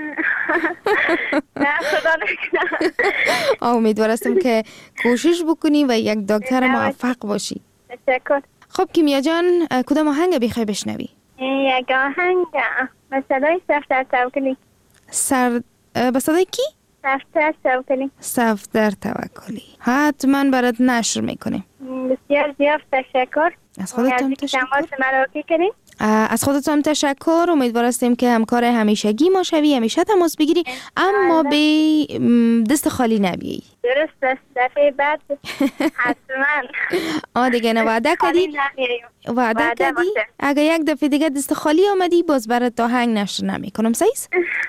نه خدا نکنه. امیدوار هستم که کوشش بکنی و یک دکتر موفق باشی. تشکر. خب کیمیا جان کدام آهنگ بخوای بشنوی؟ یک آهنگ به صدای صفدر توکلی. سر به صدای کی؟ صفدر توکلی. صفدر توکلی. حتما برات نشر میکنیم. بسیار زیاد تشکر. از خودت هم تشکر. از خودت هم تشکر. امیدوار هستیم که همکار همیشگی ما شوی، همیشه تماس بگیری اما به دست خالی نبیایی. درست است. دفعه بعد حتما. آه دیگه نه وعده کردی؟ وعده کردی؟ اگه یک دفعه دیگه دست خالی آمدی باز برات آهنگ نشر نمی کنم. سعیس؟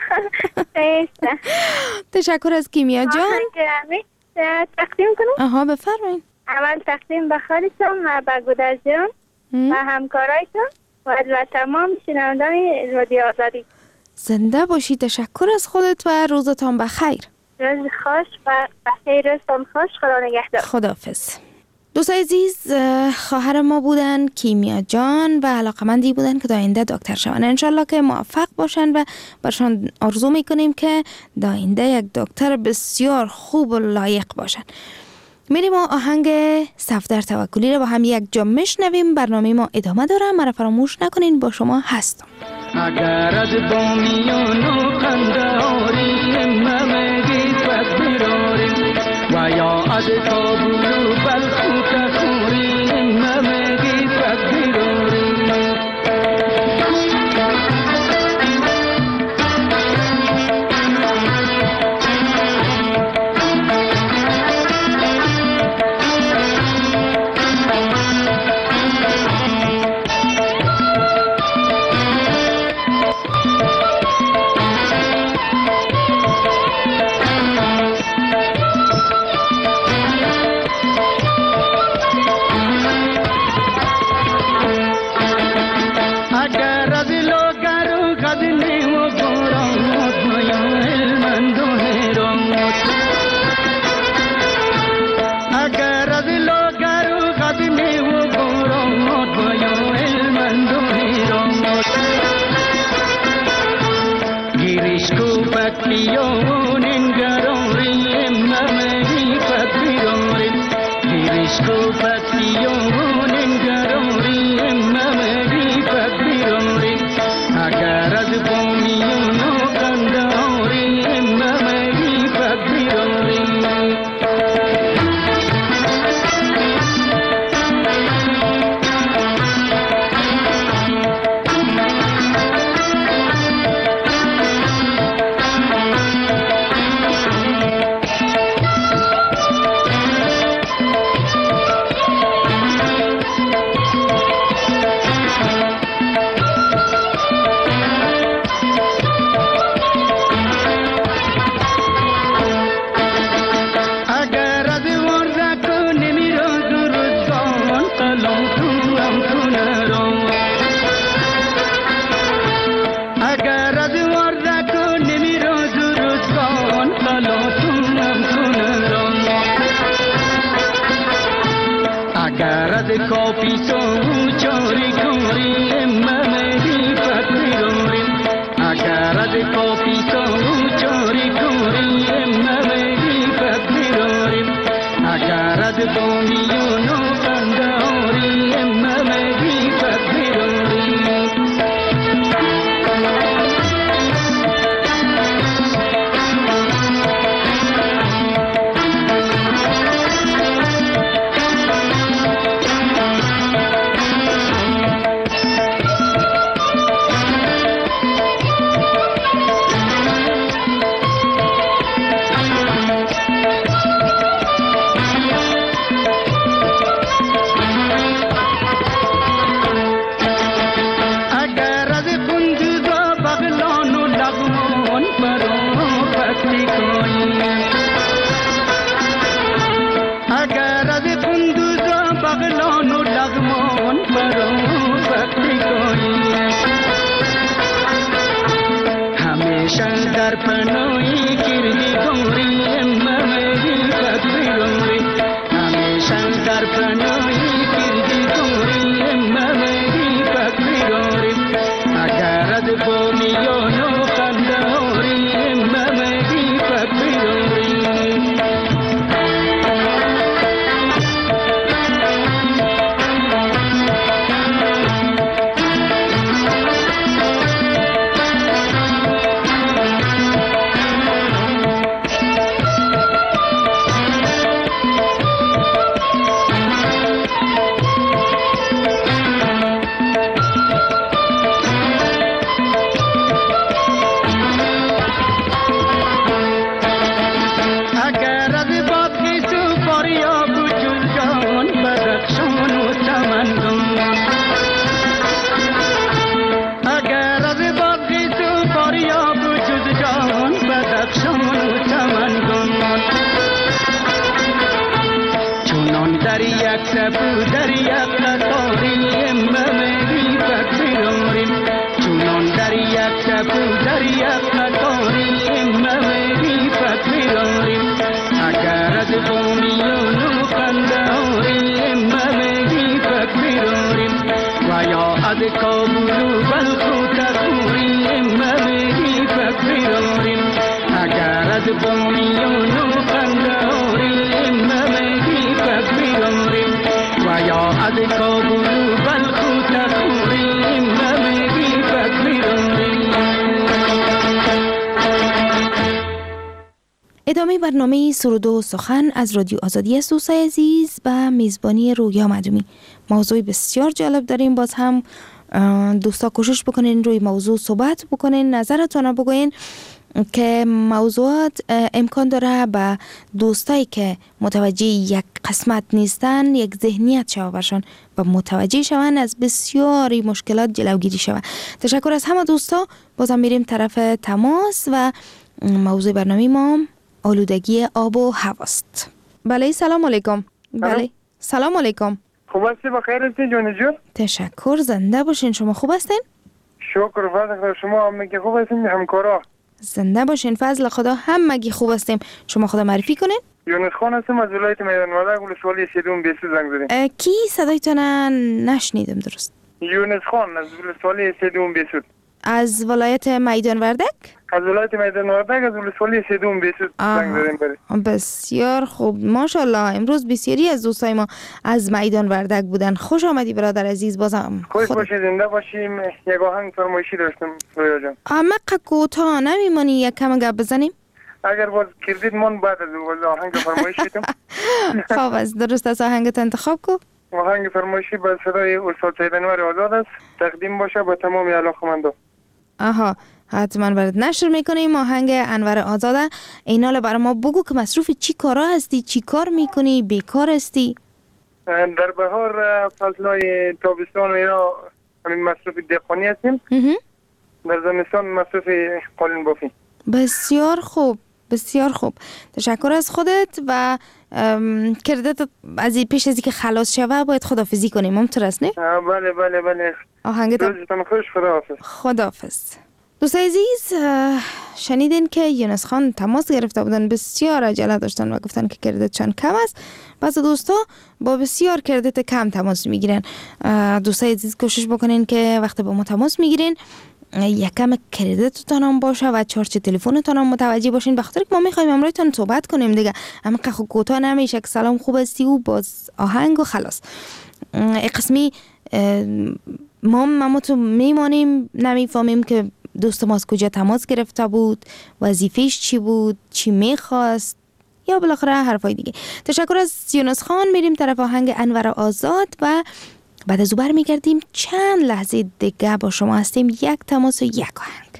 تشکر از کیمیا جان. تقدیم کنم؟ آها بفرمایید. اول تقدیم به خالصم و به گودر جان و همکارایتون و تمام شنوندان رادیو آزادی. زنده باشی. تشکر از خودت و روزتان بخیر. روز خوش و بخیر. روزتان خوش. خدا نگهدار. خداحافظ. دوستای عزیز خواهر ما بودن کیمیا جان و علاقمندی بودن که در آینده دکتر شوند. انشالله که موفق باشن و برشان آرزو میکنیم که در آینده یک دکتر بسیار خوب و لایق باشن. میریم و آهنگ صفدر توکلی رو با هم یک جا میشنویم. برنامه ما ادامه داره. مرا فراموش نکنین. با شما هستم. اگر از بامیان و قندهاری همگی تکبیراری و یا از کابل و بلخ و تخوری همگی تکبیراری پکیون انگراری ممهی پکیراری دیرشکو پکیون انگراری ممهی پکیراری اگر از بامیون و قنداری ممهی پکیراری کافی سو چاری کوری ممهی پکیراری اگر از کافی سو چاری کوری ممهی پکیراری اگر از بامیون و قنداری ممهی پکیراری در پناهی کردی گوری ممهی پکیراری همیشه در پناهی کردی گوری ممهی پکیراری اگر از بامیان و قنداری ممهی پکیراری در یک سبو در یک قطاری ممهی پکیراری چونان در یک سبو در یک قطاری ممهی پکیراری اگر از بامیون و قنداری ممهی پکیراری و یا از کابل و بلخ و تخوری ممهی پکیراری اگر از بامیون و قنداری ممهی پکیراری و یا از کابل و بلخ و تخوری ممهی پکیراری. ادامه برنامه سرود و سخن از رادیو آزادی سوسه عزیز به میزبانی رویا معدومی. موضوع بسیار جالب داریم. باز هم دوستا کوشش بکنین روی موضوع صحبت بکنین، نظرتون بگوین که موضوعات امکان داره به دوستایی که متوجه یک قسمت نیستن یک ذهنیت شوه برشان و متوجه شوند از بسیاری مشکلات جلوگیری شوه. تشکر از همه دوستا. بازم میریم طرف تماس و موضوع برنامه ما آلودگی آب و هواست. بله سلام علیکم. بله سلام علیکم. خوب هستی؟ بخیر هستی جان جون؟ تشکر، زنده باشین. شما خوب هستین؟ شکر فضل شما هم که خوب هستین همکارا؟ زنده باشین فضل خدا، همگی خوب هستیم. شما خدا معرفی کنین. یونس خان هستم از ولایت میدان وردک ولسوالی سیدون بیست زنگ زدیم. کی صدایتون نشنیدم درست؟ یونس خان از ولسوالی سیدون بیست. از ولایت میدان وردک؟ از ولایت میدان وردک، از ولسوالی سیدون بیسود زنگ زدیم برای. بسیار خوب، ماشاءالله. امروز بسیاری از دوستای ما از میدان وردک بودن. خوش آمدی برادر عزیز. بازم خوش باشید، زنده باشیم. یک آهنگ فرمایشی داشتم رویا جان. اما کوتاه نمیمونی یک کم گپ بزنیم؟ اگر باز کردید من بعد از آهنگ فرمایشی تم. خب از درست از آهنگت انتخاب کو. آهنگ فرمایشی با صدای استاد سید انور آزاد است، تقدیم باشه با تمام علاقه‌مندان. آها، حتما برات نشر میکنیم آهنگ انور آزاده. اینال برای ما بگو که مصروف چی کارا هستی، چی کار میکنی، بیکار هستی؟ در بهار فصلای تابستان اینا همین مصروف دهقانی هستیم. در زمستان مصروف قالین بافی. بسیار خوب، بسیار خوب. تشکر از خودت و کردت از این پیش از که خلاص شوه باید خداحافظی کنیم. ممتر است نه؟ بله بله بله. آهنگت روزتان خوش. خداحافظ. خداحافظ. دوست عزیز، شنیدین که یونس خان تماس گرفته بودن، بسیار عجله داشتن و گفتن که کردت چند کم است. بعض دوستا با بسیار کردت کم تماس میگیرن. دوست عزیز کوشش بکنین که وقتی با ما تماس میگیرین یکم کردتتون هم باشه و چارچ تلفنتون هم متوجه باشین، بخاطر که ما میخوایم امروزتون صحبت کنیم دیگه. اما که خب کوتاه نمیشه که سلام خوب هستی و باز آهنگ و خلاص. ای قسمی ما ما تو میمانیم، نمیفهمیم که دوست ما از کجا تماس گرفته بود، وظیفهش چی بود، چی میخواست، یا بالاخره حرفای دیگه. تشکر از یونس خان. میریم طرف آهنگ انور آزاد و بعد از او برمیگردیم. چند لحظه دیگه با شما هستیم. یک تماس و یک آهنگ.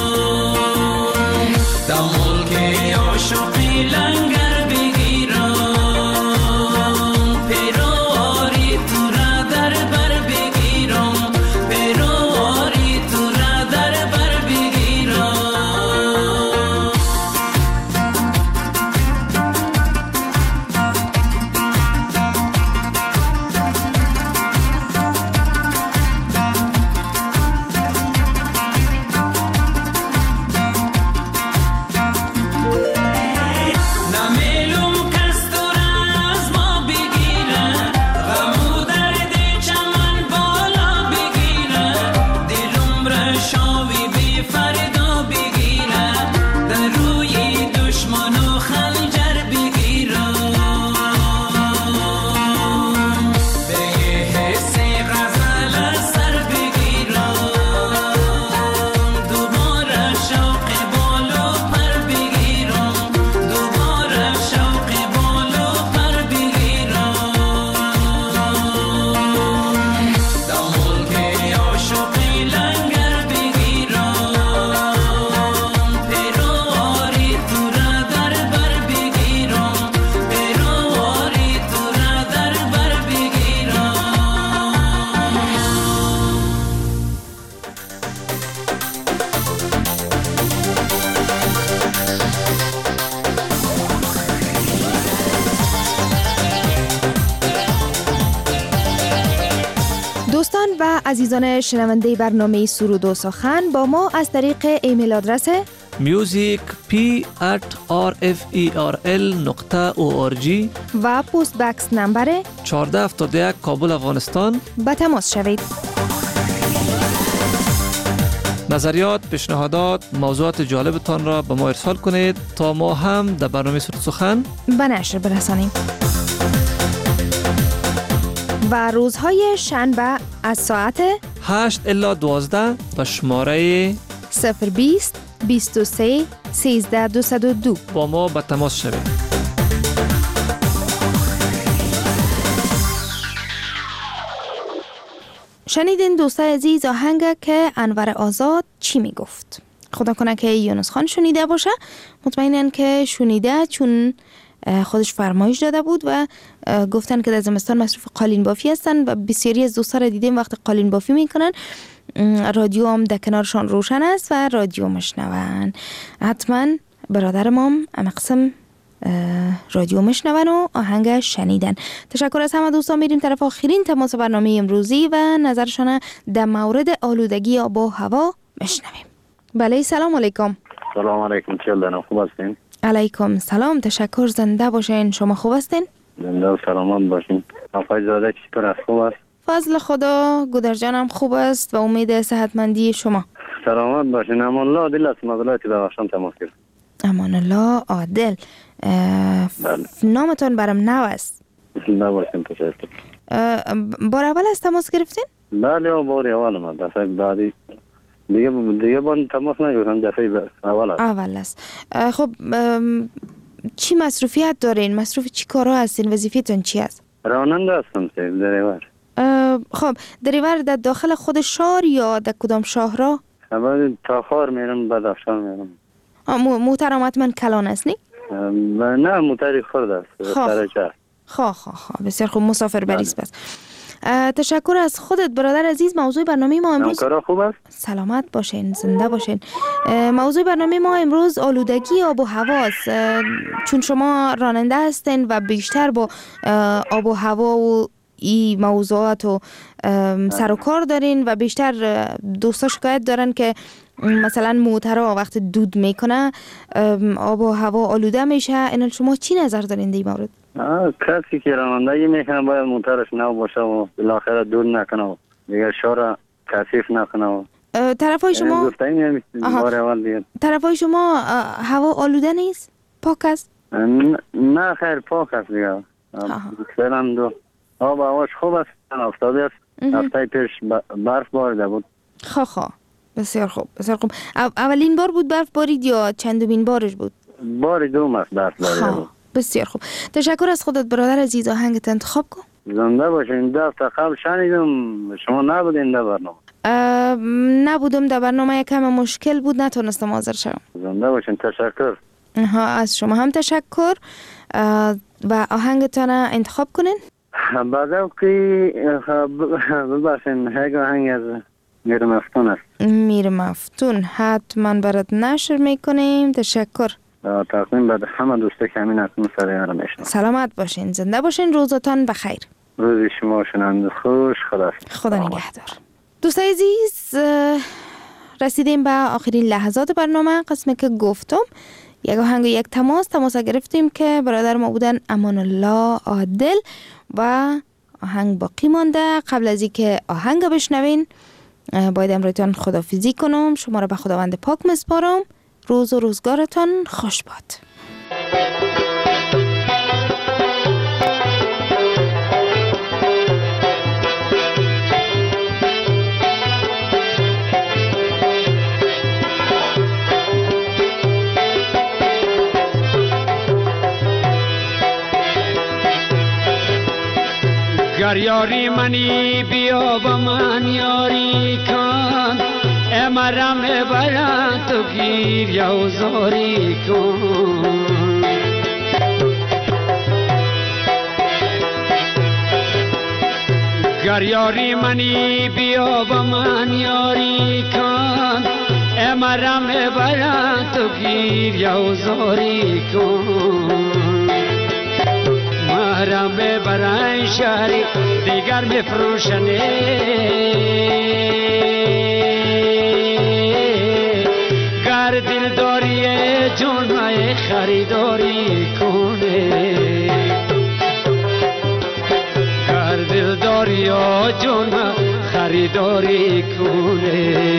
دمول که عاشقی لنگر بگیرم و عزیزان شنونده برنامه سرود و سخن با ما از طریق ایمیل آدرس music p at r f e r l نقطه او آر جی و پست بکس نمبر چهارده هفتاد و یک کابل افغانستان به تماس شوید. نظریات، پیشنهادات، موضوعات جالبتان را به ما ارسال کنید تا ما هم در برنامه سرود سخن به نشر برسانیم. و روزهای شنبه از ساعت هشت الی دوازده به شماره صفر بیست بیست و سه سیزده دویست و دو با ما به تماس شوید. شنیدین دوستای عزیز آهنگ که انور آزاد چی می گفت. خدا کنه که یونس خان شنیده باشه. مطمئنن که شنیده، چون خودش فرمایش داده بود و گفتن که در زمستان مصروف قالین بافی هستن و بسیاری از دوستا را دیدیم وقت قالین بافی میکنن رادیو هم در کنارشان روشن است و رادیو مشنون. حتما برادر مام امقسم رادیو مشنون و آهنگ شنیدن. تشکر از همه دوستان. میریم طرف آخرین تماس برنامه امروزی و نظرشان در مورد آلودگی آب و هوا مشنویم. بله، سلام علیکم. سلام علیکم. چه خوب هستین؟ علیکم سلام، تشکر. زنده باشین. شما خوب هستین؟ زنده و سلامت باشین. آقای زاده چطور است؟ خوب است؟ فضل خدا، گودر جانم خوب است و امید صحتمندی شما. سلامت باشین. امان الله عادل است. مدلتی ببخشم تماس کرد. امان الله عادل. بله. نامتون برم نو است. زنده باشین. تشکر. بار اول از تماس گرفتین؟ بله، بار اول ما دفعه بعدی دیگه دیگه بان تماس نگیرم، دفعه اول است. اول است. خب چی مصروفیت دارین؟ مصروف چی کارا هستین؟ وظیفه‌تون چی است؟ راننده هستم، دریور. خب دریور در داخل خود شهر یا در کدام شهرها؟ خبر تاخار میرم، بدخشان میرم. موترم حتما کلان است نی؟ نه، موتری خرد است. سرچه. خواه خواه خواه بسیار خوب. مسافر بریز بس. تشکر از خودت برادر عزیز. موضوع برنامه ما امروز کارا خوب است؟ سلامت باشین، زنده باشین. موضوع برنامه ما امروز آلودگی آب و هواست. چون شما راننده هستین و بیشتر با آب و هوا و این موضوعات و سر و کار دارین و بیشتر دوستا شکایت دارن که مثلا موترها وقت دود میکنه آب و هوا آلوده میشه. اینا شما چی نظر دارین در این مورد؟ کسی که رانندگی میکنه باید موترش نو باشه و بالاخره دود نکنه و دیگه شور کثیف نکنه و طرفای شما طرفای شما هوا آلوده نیست؟ پاک است؟ نه خیر، پاک است دیگه. فعلا دو آب هواش خوب است. افتاده است. هفته پیش برف بارده بود. خواه خواه بسیار خوب بسیار خوب. اولین بار بود برف بارید یا چندمین بارش بود؟ بار دوم است برف بارده بود. بسیار خوب. تشکر از خودت برادر عزیز. آهنگت انتخاب کن. زنده باشین. دفعه قبل شنیدم شما نبودین در برنامه. نبودم در برنامه، یکم مشکل بود نتونستم حاضر شدم. زنده باشین. تشکر. ها، از شما هم تشکر. و آهنگتان انتخاب کنین. بعد که ببخشین یک آهنگ از میر مفتون است. میر مفتون حتما برات نشر میکنیم. تشکر. تقدیم بعد همه دوسته که همین اکنون سریع را میشنم. سلامت باشین، زنده باشین. روزتان بخیر. روزی شما شنونده خوش. خدا خدا نگهدار. دوستای عزیز، رسیدیم به آخرین لحظات برنامه. قسمی که گفتم یک آهنگ و یک تماس تماس گرفتیم که برادر ما بودن امان الله عادل و آهنگ باقی مانده. قبل از اینکه آهنگ بشنوین باید امروزتان خداحافظی کنم. شما را به خداوند پاک مسپارم. روز و روزگارتان خوش باد. گر یاری منی بیا با من یاری کن، امرم برد تو گیر یوزاری کن. گر یاری منی بیا با من یاری کن، امرم برد تو گیر یوزاری کن. مرا مرا ببرن شهری دیگر میفروشنه گر دل داری جون های خریداری کنه گر دل داری جون خریداری کنه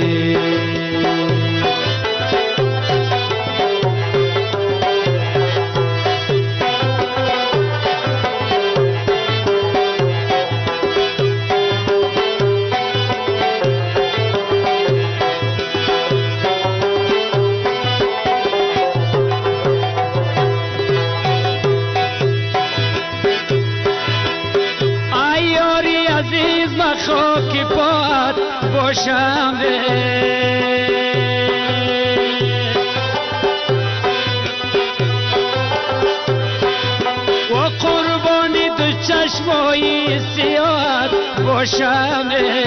خاک پات باشم و قربانی دو چشمای سیاد باشم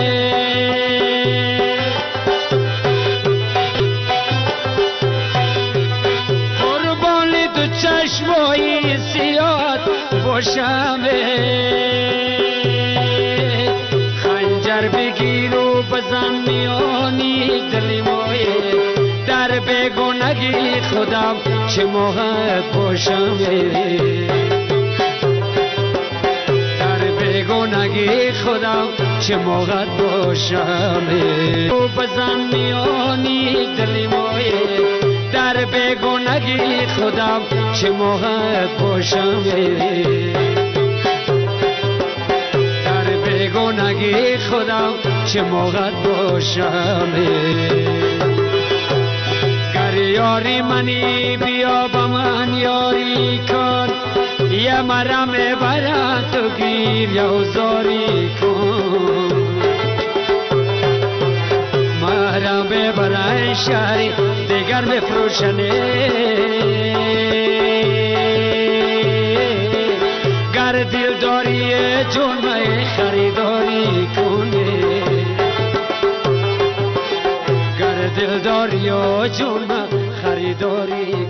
قربانی دو چشمای سیاد باشم بگیر و بزن میانی دلی مایه در بگونگی خودم چه موقع باشم در بگونگی خودم چه موقع باشم و بزن میانی دلی مایه در بگونگی خودم چه موقع باشم گونگی خودم چه موقع باشم گر یاری منی بیا با من یاری کن یه مرم برن تو گیر یا زاری کن مرم ببرن شهری دیگر بفروشنه گر دل داری جون خریداری کنه گر دل داری جون خریداری